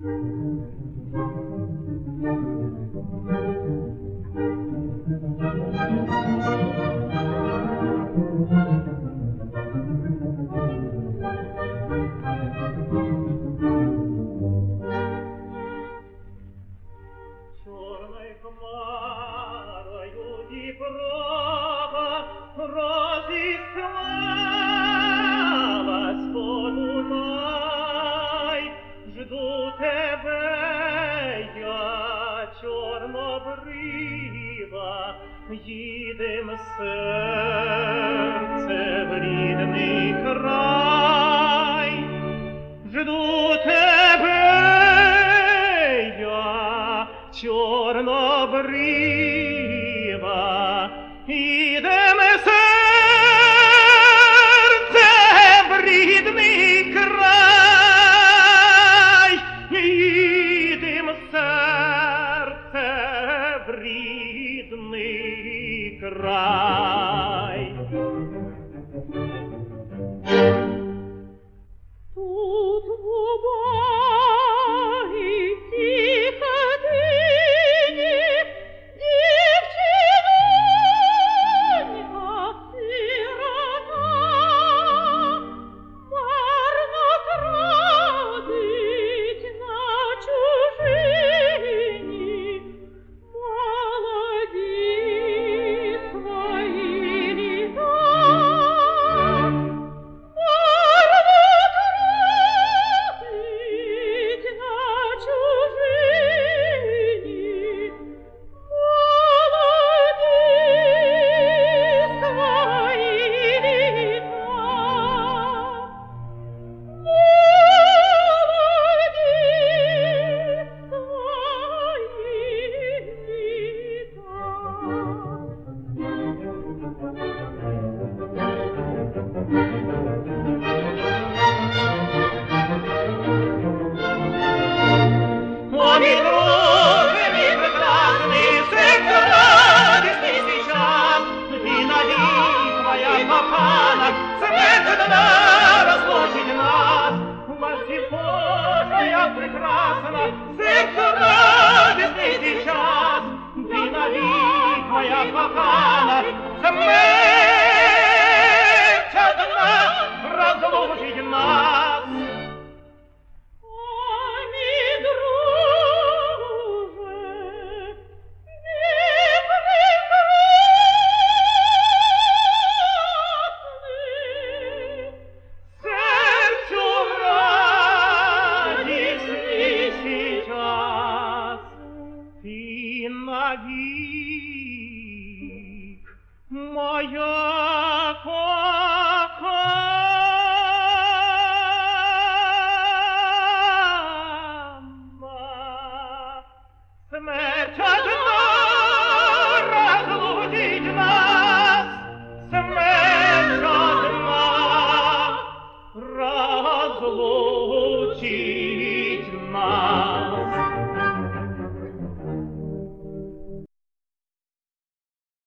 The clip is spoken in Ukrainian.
Їдем серце в рідний край, жду тебе я, чорнобрива, їдем серце в рідний край, їдем серце в рідний край. Тут в убогій хатині дівчинонька сирота марно тратить на чужині молоді свої літа. Прекрасна, сердце радостный сейчас, ты навек моя кохана, смерть одна разлучит нас. Навек моя кохана, смерть